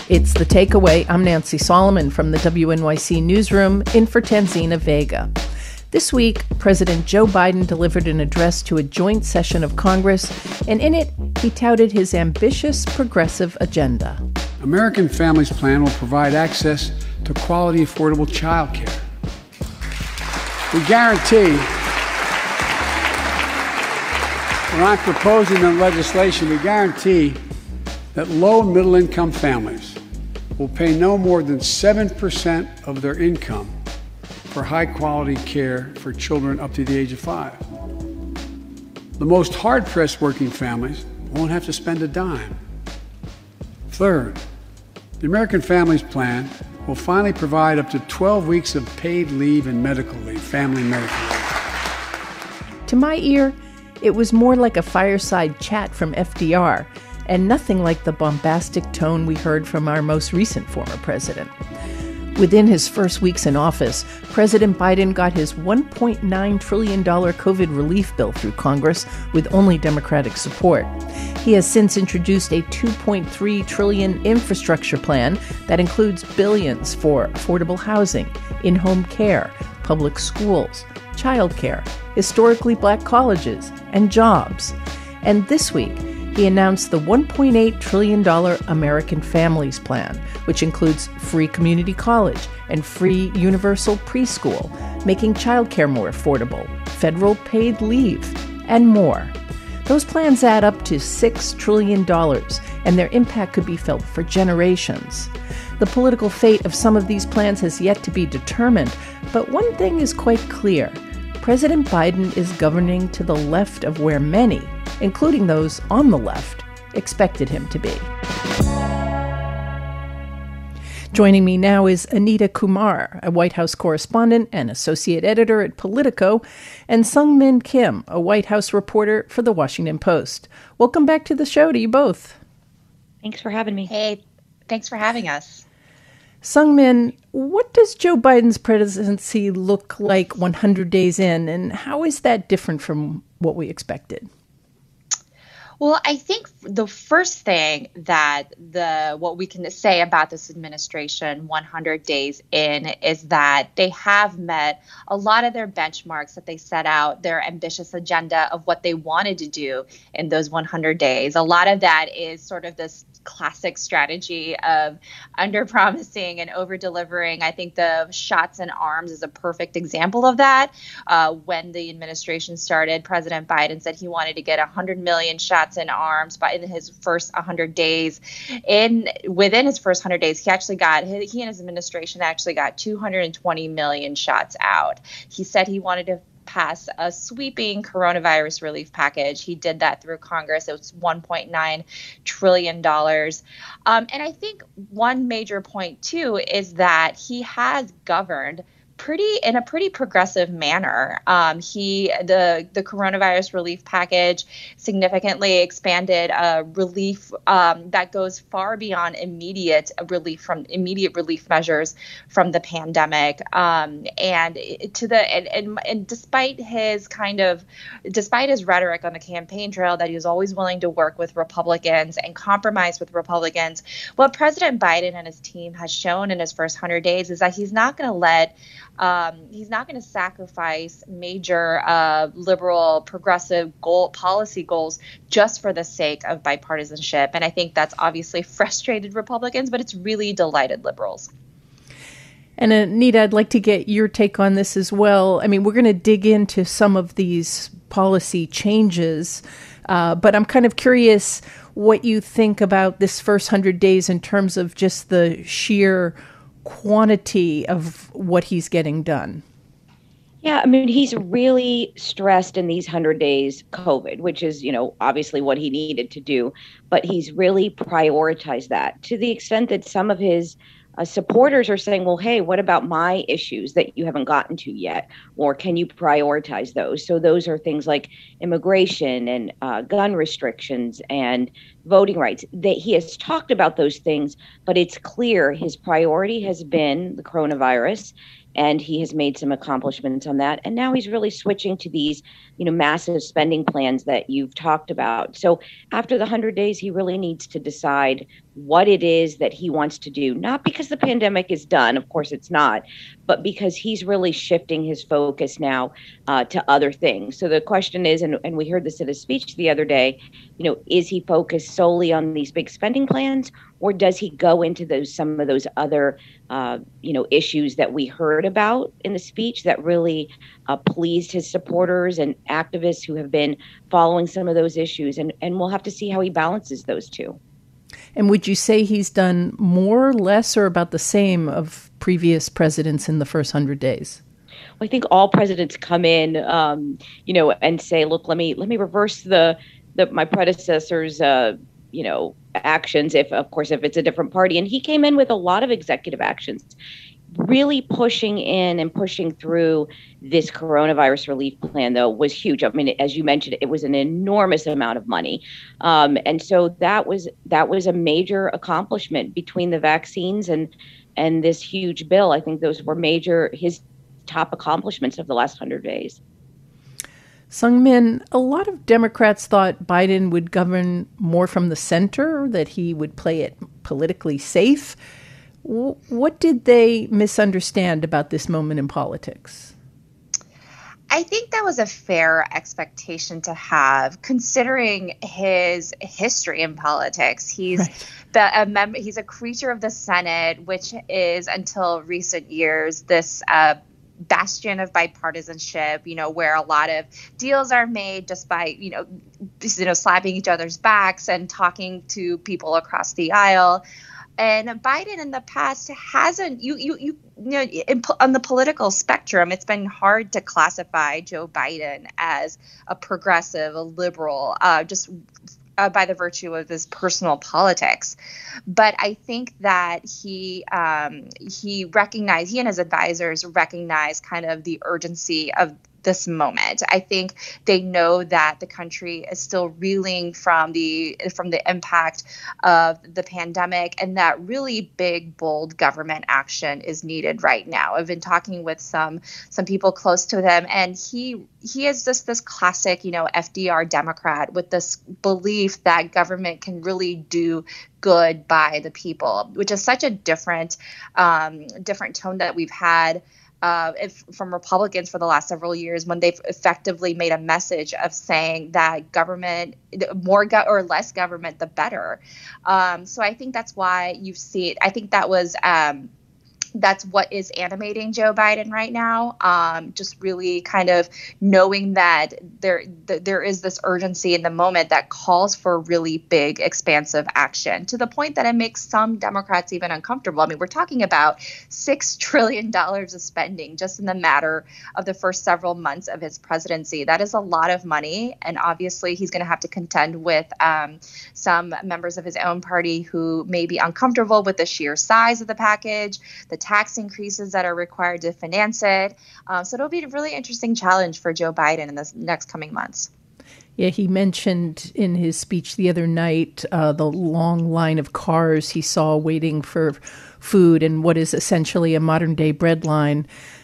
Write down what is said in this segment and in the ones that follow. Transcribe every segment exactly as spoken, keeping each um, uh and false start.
It's The Takeaway. I'm Nancy Solomon from the W N Y C newsroom in for Tanzina Vega. This week, President Joe Biden delivered an address to a joint session of Congress, and in it, he touted his ambitious progressive agenda. American Families Plan will provide access to quality, affordable child care. We guarantee, when I'm proposing the legislation, we guarantee that low and middle income families will pay no more than seven percent of their income for high-quality care for children up to the age of five. The most hard-pressed working families won't have to spend a dime. Third, the American Families Plan will finally provide up to twelve weeks of paid leave and medical leave, family medical leave. To my ear, it was more like a fireside chat from F D R, and nothing like the bombastic tone we heard from our most recent former president. Within his first weeks in office, President Biden got his one point nine trillion dollars COVID relief bill through Congress with only Democratic support. He has since introduced a two point three trillion dollars infrastructure plan that includes billions for affordable housing, in-home care, public schools, childcare, historically black colleges, and jobs. And this week, he announced the one point eight trillion dollars American Families Plan, which includes free community college and free universal preschool, making childcare more affordable, federal paid leave, and more. Those plans add up to six trillion dollars, and their impact could be felt for generations. The political fate of some of these plans has yet to be determined, but one thing is quite clear. President Biden is governing to the left of where many, including those on the left, expected him to be. Joining me now is Anita Kumar, a White House correspondent and associate editor at Politico, and Seung-Min Kim, a White House reporter for The Washington Post. Welcome back to the show to you both. Thanks for having me. Hey, thanks for having us. Seung-Min, what does Joe Biden's presidency look like one hundred days in, and how is that different from what we expected? Well, I think the first thing that the what we can say about this administration one hundred days in is that they have met a lot of their benchmarks that they set out, their ambitious agenda of what they wanted to do in those one hundred days. A lot of that is sort of this classic strategy of under-promising and over-delivering. I think the shots in arms is a perfect example of that. Uh, when the administration started, President Biden said he wanted to get one hundred million shots in arms by in his first one hundred days. In within his first one hundred days, he actually got he, he and his administration actually got two hundred twenty million shots out. He said he wanted to pass a sweeping coronavirus relief package. He did that through Congress. It was one point nine trillion dollars. Um, and I think one major point, too, is that he has governed pretty in a pretty progressive manner. Um, he the the coronavirus relief package significantly expanded uh, relief um, that goes far beyond immediate relief from immediate relief measures from the pandemic. Um, and to the and, and and despite his kind of despite his rhetoric on the campaign trail that he was always willing to work with Republicans and compromise with Republicans, what President Biden and his team has shown in his first one hundred days is that he's not going to let Um, he's not going to sacrifice major uh, liberal, progressive goal policy goals just for the sake of bipartisanship. And I think that's obviously frustrated Republicans, but it's really delighted liberals. And Anita, I'd like to get your take on this as well. I mean, we're going to dig into some of these policy changes, uh, but I'm kind of curious what you think about this first one hundred days in terms of just the sheer quantity of what he's getting done. Yeah, I mean, he's really stressed in these one hundred days COVID, which is, you know, obviously what he needed to do. But he's really prioritized that to the extent that some of his uh, supporters are saying, well, hey, what about my issues that you haven't gotten to yet? Or can you prioritize those? So those are things like immigration and uh, gun restrictions and voting rights. That he has talked about those things, but it's clear his priority has been the coronavirus, and he has made some accomplishments on that. And now he's really switching to these, you know, massive spending plans that you've talked about. So after the one hundred days, he really needs to decide what it is that he wants to do, not because the pandemic is done, of course it's not, but because he's really shifting his focus now uh, to other things. So the question is, and, and we heard this at his speech the other day, you know, is he focused solely on these big spending plans, or does he go into those some of those other, uh, you know, issues that we heard about in the speech that really uh, pleased his supporters and activists who have been following some of those issues, and, and we'll have to see how he balances those two. And would you say he's done more, less, or about the same of previous presidents in the first hundred days? Well, I think all presidents come in, um, you know, and say, "Look, let me let me reverse the the my predecessor's, uh, you know, actions." If, of course, if it's a different party, and he came in with a lot of executive actions, really pushing in and pushing through this coronavirus relief plan, though, was huge. I mean, as you mentioned, it was an enormous amount of money. Um, and so that was that was a major accomplishment between the vaccines and and this huge bill. I think those were major, his top accomplishments of the last hundred days. Seung Min, a lot of Democrats thought Biden would govern more from the center, that he would play it politically safe. What did they misunderstand about this moment in politics? I think that was a fair expectation to have, considering his history in politics. He's right. the, a mem- he's a creature of the Senate, which is, until recent years, this uh, bastion of bipartisanship, you know, where a lot of deals are made just by, you know, you know, slapping each other's backs and talking to people across the aisle. And Biden in the past hasn't, you you you, you know, in, on the political spectrum, it's been hard to classify Joe Biden as a progressive, a liberal, uh, just uh, by the virtue of his personal politics. But I think that he um, he recognized, he and his advisors recognize kind of the urgency of this moment. I think they know that the country is still reeling from the from the impact of the pandemic, and that really big, bold government action is needed right now. I've been talking with some some people close to them, and he he is just this classic, you know, F D R Democrat with this belief that government can really do good by the people, which is such a different um, different tone that we've had Uh, if, from Republicans for the last several years, when they've effectively made a message of saying that government, more go- or less government, the better. Um, so I think that's why you see it. I think that was um, that's what is animating Joe Biden right now. Um, just really kind of knowing that there th- there is this urgency in the moment that calls for really big, expansive action, to the point that it makes some Democrats even uncomfortable. I mean, we're talking about six trillion dollars of spending just in the matter of the first several months of his presidency. That is a lot of money. And obviously, he's going to have to contend with um, some members of his own party who may be uncomfortable with the sheer size of the package, the tax increases that are required to finance it. Um, so it'll be a really interesting challenge for Joe Biden in the next coming months. Yeah, he mentioned in his speech the other night uh, the long line of cars he saw waiting for food and what is essentially a modern day bread line.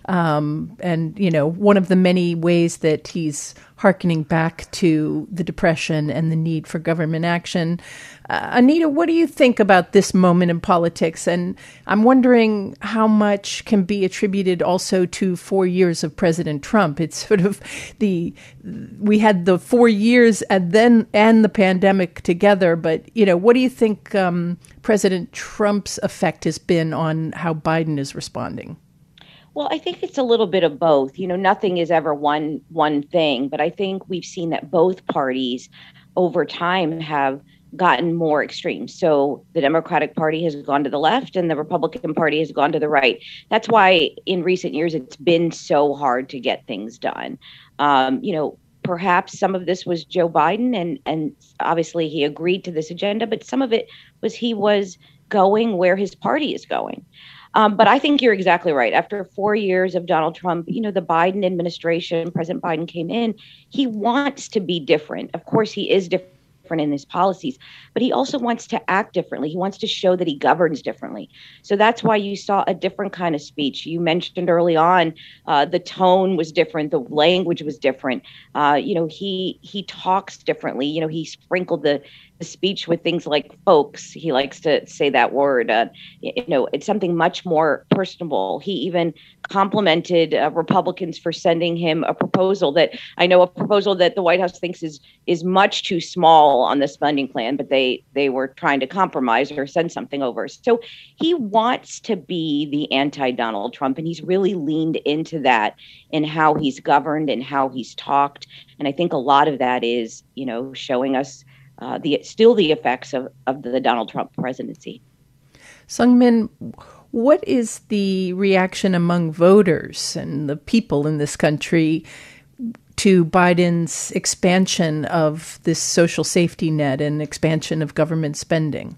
Um, and, you know, one of the many ways that he's hearkening back to the Depression and the need for government action. Uh, Anita, what do you think about this moment in politics? And I'm wondering how much can be attributed also to four years of President Trump. It's sort of the, we had the four years and then, and the pandemic together. But, you know, what do you think um, President Trump's effect has been on how Biden is responding? Well, I think it's a little bit of both. You know, nothing is ever one one thing, but I think we've seen that both parties over time have gotten more extreme. So the Democratic Party has gone to the left and the Republican Party has gone to the right. That's why in recent years it's been so hard to get things done. Um, you know, perhaps some of this was Joe Biden, and and obviously he agreed to this agenda, but some of it was he was going where his party is going. Um, but I think you're exactly right. After four years of Donald Trump, you know, the Biden administration, President Biden came in, he wants to be different. Of course, he is different different in his policies, but he also wants to act differently. He wants to show that he governs differently. So that's why you saw a different kind of speech. You mentioned early on, uh, the tone was different, the language was different. Uh, you know, he he talks differently. You know, he sprinkled the the speech with things like folks. He likes to say that word. Uh, you know, it's something much more personable. He even complimented uh, Republicans for sending him a proposal that I know a proposal that the White House thinks is is much too small on the spending plan, but they they were trying to compromise or send something over. So he wants to be the anti-Donald Trump, and he's really leaned into that in how he's governed and how he's talked. And I think a lot of that is, you know, showing us Uh, the still the effects of, of the Donald Trump presidency. Seung-min, what is the reaction among voters and the people in this country to Biden's expansion of this social safety net and expansion of government spending?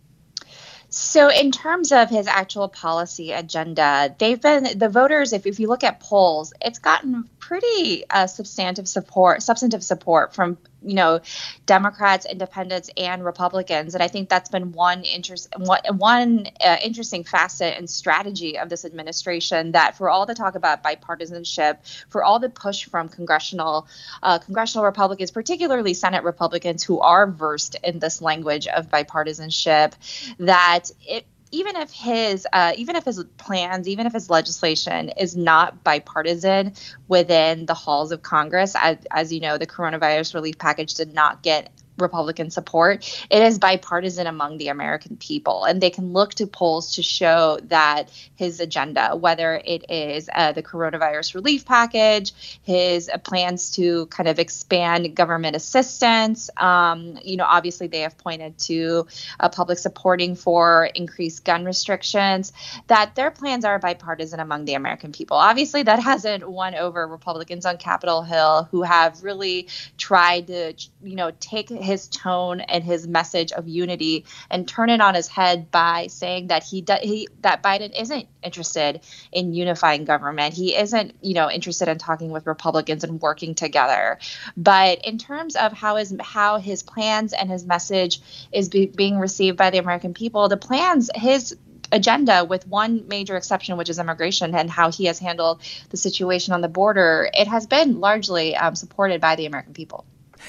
So in terms of his actual policy agenda, they've been, the voters, if, if you look at polls, it's gotten pretty uh, substantive support, substantive support from, you know, Democrats, independents, and Republicans. And I think that's been one interest, one, one uh, interesting facet and strategy of this administration, that for all the talk about bipartisanship, for all the push from congressional uh, congressional Republicans, particularly Senate Republicans who are versed in this language of bipartisanship, that it even if his uh, even if his plans, even if his legislation is not bipartisan within the halls of Congress, as, as you know, the coronavirus relief package did not get Republican support. It is bipartisan among the American people, and they can look to polls to show that his agenda, whether it is uh, the coronavirus relief package, his uh, plans to kind of expand government assistance, um, you know, obviously they have pointed to uh, public supporting for increased gun restrictions, that their plans are bipartisan among the American people. Obviously, that hasn't won over Republicans on Capitol Hill, who have really tried to, you know, take his tone and his message of unity and turn it on his head by saying that he, do, he that Biden isn't interested in unifying government. He isn't, you know, interested in talking with Republicans and working together. But in terms of how his how his plans and his message is be, being received by the American people, the plans, his agenda, with one major exception, which is immigration and how he has handled the situation on the border, it has been largely um, supported by the American people.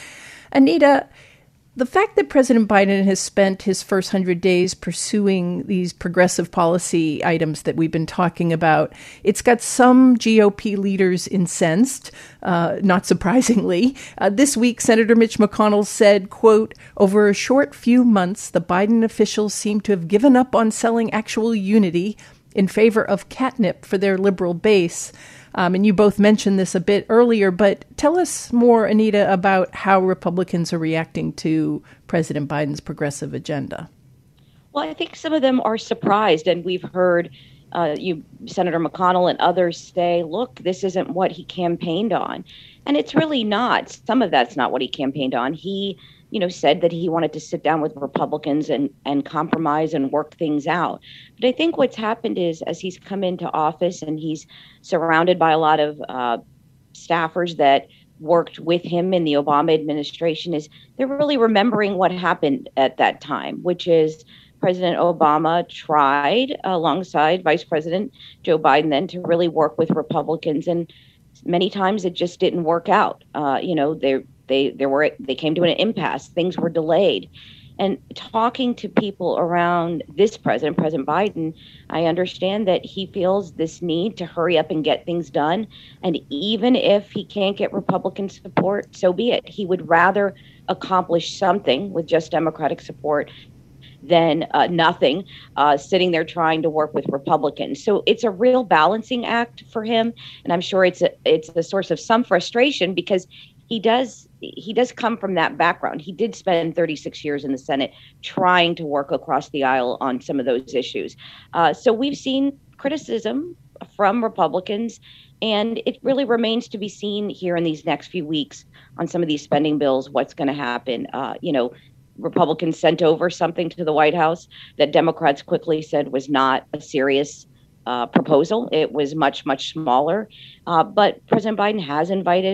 Anita, the fact that President Biden has spent his first hundred days pursuing these progressive policy items that we've been talking about, it's got some G O P leaders incensed, uh, not surprisingly. Uh, this week, Senator Mitch McConnell said, quote, "Over a short few months, the Biden officials seem to have given up on selling actual unity in favor of catnip for their liberal base." Um, and you both mentioned this a bit earlier, but tell us more, Anita, about how Republicans are reacting to President Biden's progressive agenda. Well, I think some of them are surprised, and we've heard uh, you, Senator McConnell and others say, look, this isn't what he campaigned on. And it's really not. Some of that's not what he campaigned on. He, you know, said that he wanted to sit down with Republicans and, and compromise and work things out. But I think what's happened is, as he's come into office and he's surrounded by a lot of uh, staffers that worked with him in the Obama administration, is they're really remembering what happened at that time, which is President Obama tried alongside Vice President Joe Biden then to really work with Republicans. And many times it just didn't work out. Uh, you know, they They there were they came to an impasse. Things were delayed. And talking to people around this president, President Biden, I understand that he feels this need to hurry up and get things done. And even if he can't get Republican support, so be it. He would rather accomplish something with just Democratic support than uh, nothing, uh, sitting there trying to work with Republicans. So it's a real balancing act for him. And I'm sure it's a, it's a source of some frustration, because he does he does come from that background. He did spend thirty-six years in the Senate trying to work across the aisle on some of those issues. Uh, so we've seen criticism from Republicans, and it really remains to be seen here in these next few weeks on some of these spending bills, what's going to happen. Uh, you know, Republicans sent over something to the White House that Democrats quickly said was not a serious uh, proposal. It was much, much smaller. Uh, but President Biden has invited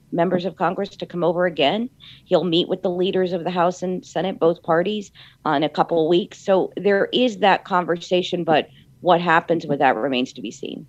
members of Congress to come over again. He'll meet with the leaders of the House and Senate, both parties, uh, in a couple of weeks. So there is that conversation, but what happens with that remains to be seen.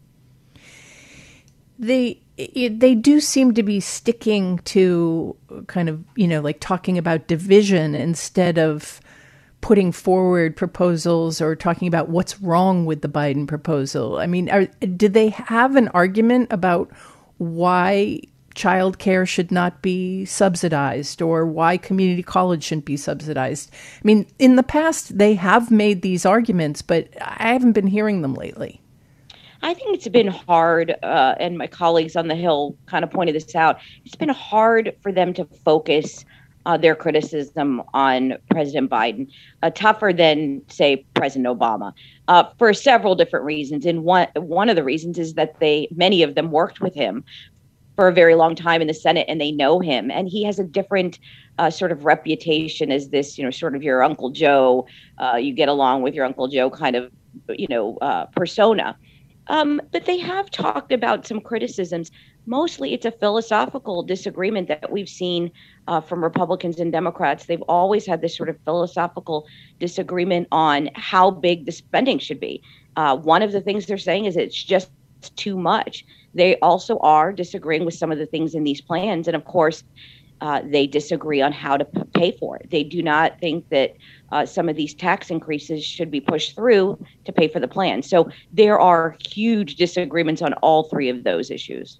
They they do seem to be sticking to kind of, you know, like talking about division instead of putting forward proposals or talking about what's wrong with the Biden proposal. I mean, are, did they have an argument about why childcare should not be subsidized or why community college shouldn't be subsidized? I mean, in the past, they have made these arguments, but I haven't been hearing them lately. I think it's been hard, uh, and my colleagues on the Hill kind of pointed this out. It's been hard for them to focus uh, their criticism on President Biden, uh, tougher than, say, President Obama, uh, for several different reasons. And one one of the reasons is that they many of them worked with him for a very long time in the Senate, and they know him. And he has a different uh, sort of reputation as this, you know, sort of your Uncle Joe. Uh, you get along with your Uncle Joe kind of, you know, uh, persona. Um, but they have talked about some criticisms. Mostly it's a philosophical disagreement that we've seen uh, from Republicans and Democrats. They've always had this sort of philosophical disagreement on how big the spending should be. Uh, one of the things they're saying is it's just too much. They also are disagreeing with some of the things in these plans. And of course, uh, they disagree on how to p- pay for it. They do not think that uh, some of these tax increases should be pushed through to pay for the plan. So there are huge disagreements on all three of those issues.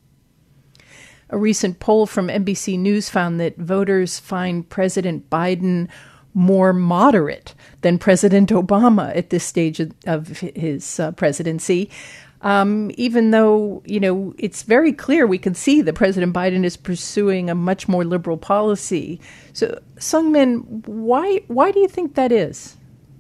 A recent poll from N B C News found that voters find President Biden more moderate than President Obama at this stage of, of his uh, presidency. Um, even though, you know, it's very clear we can see that President Biden is pursuing a much more liberal policy. So, Seung-min, why why do you think that is?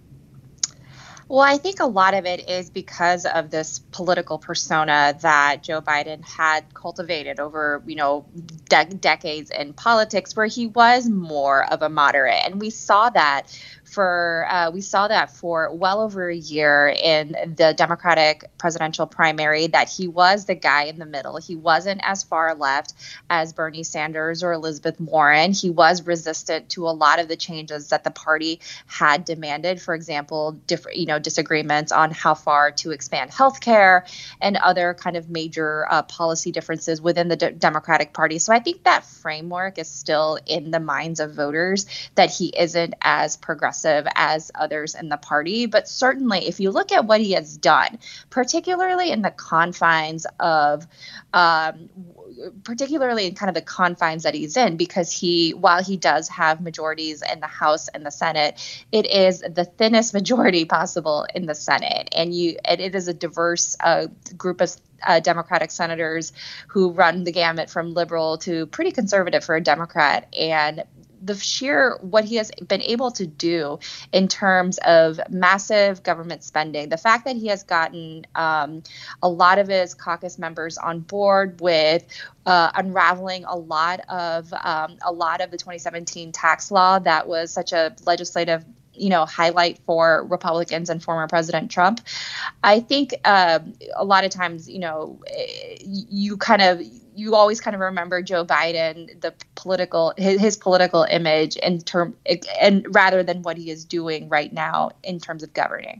Well, I think a lot of it is because of this political persona that Joe Biden had cultivated over, you know, de- decades in politics, where he was more of a moderate. And we saw that for uh, we saw that for well over a year in the Democratic presidential primary, that he was the guy in the middle. He wasn't as far left as Bernie Sanders or Elizabeth Warren. He was resistant to a lot of the changes that the party had demanded. For example, different, you know, disagreements on how far to expand health care and other kind of major uh, policy differences within the D- Democratic Party. So I think that framework is still in the minds of voters, that he isn't as progressive as others in the party. But certainly, if you look at what he has done, particularly in the confines of, um, particularly in kind of the confines that he's in, because he, while he does have majorities in the House and the Senate, it is the thinnest majority possible in the Senate, and you, and it is a diverse uh, group of Uh, Democratic senators who run the gamut from liberal to pretty conservative for a Democrat. And the sheer what he has been able to do in terms of massive government spending, the fact that he has gotten um, a lot of his caucus members on board with uh, unraveling a lot of um, a lot of the twenty seventeen tax law that was such a legislative, you know, highlight for Republicans and former President Trump. I think uh, a lot of times, you know, you kind of, you always kind of remember Joe Biden, the political, his, his political image in term, and rather than what he is doing right now in terms of governing.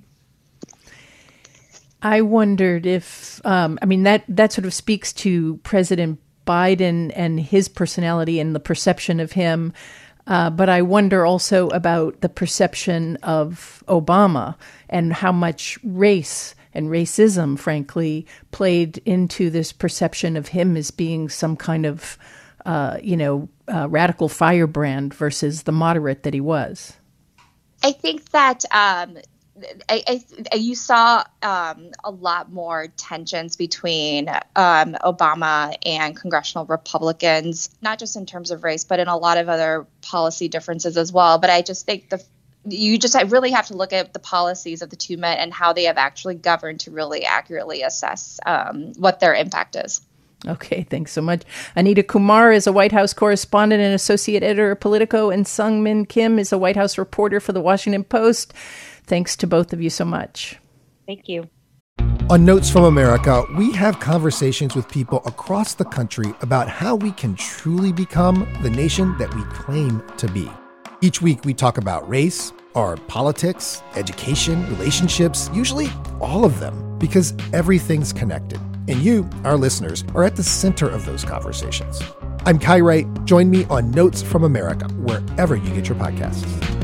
I wondered if, um, I mean, that, that sort of speaks to President Biden and his personality and the perception of him. Uh, but I wonder also about the perception of Obama and how much race and racism, frankly, played into this perception of him as being some kind of, uh, you know, uh, radical firebrand versus the moderate that he was. I think that um, I, I, you saw um, a lot more tensions between um, Obama and congressional Republicans, not just in terms of race, but in a lot of other policy differences as well. But I just think the you just I really have to look at the policies of the two men and how they have actually governed to really accurately assess um, what their impact is. Okay, thanks so much. Anita Kumar is a White House correspondent and associate editor of Politico, and Seung-min Kim is a White House reporter for The Washington Post. Thanks to both of you so much. Thank you. On Notes from America, we have conversations with people across the country about how we can truly become the nation that we claim to be. Each week, we talk about race, our politics, education, relationships, usually all of them, because everything's connected. And you, our listeners, are at the center of those conversations. I'm Kai Wright. Join me on Notes from America, wherever you get your podcasts.